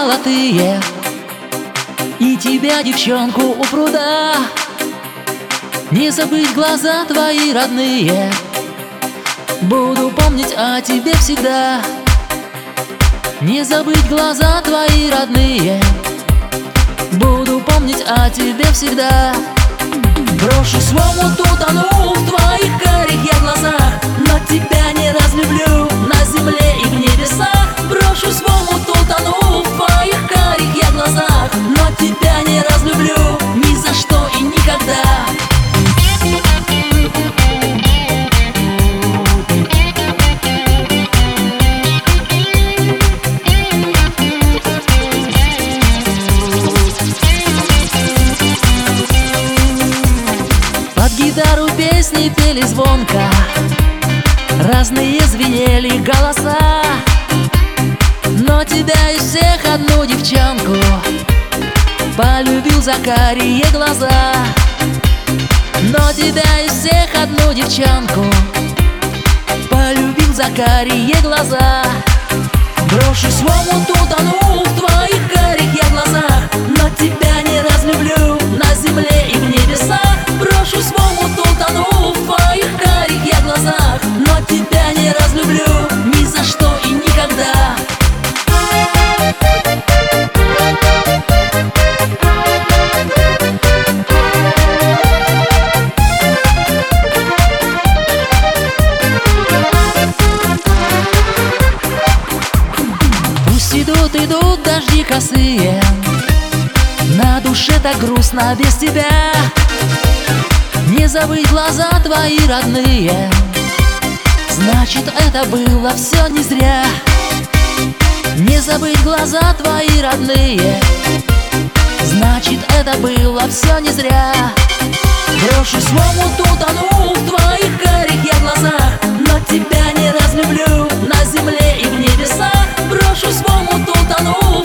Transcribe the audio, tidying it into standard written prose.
золотые, и тебя, девчонку, у пруда. Не забыть глаза твои родные, буду помнить о тебе всегда. Не забыть глаза твои родные, буду помнить о тебе всегда. Брошу свому, утону в твоих карих я глазах, но тебя не разлюблю на земле и в небесах. Брошу свому, утону в твоих карих я глазах, но тебя не разлюблю ни за что и никогда. Гитару песни пели звонко, разные звенели голоса, но тебя из всех одну девчонку полюбил за карие глаза. Но тебя из всех одну девчонку полюбил за карие глаза. Брошу свому, утону в твоих карих я глазах, но тебя не разлюблю на земле и в небесах. Брошу свому, утону в твоих карих я глазах, но тебя не разлюблю ни за что и никогда. Пусть идут дожди косые, на душе так грустно без тебя. Не забыть глаза твои родные, значит, это было все не зря. Не забыть глаза твои родные, значит, это было все не зря. Брошу свому, утону в твоих карих я глазах, но тебя не разлюблю на земле и в небесах. Брошу свому, утону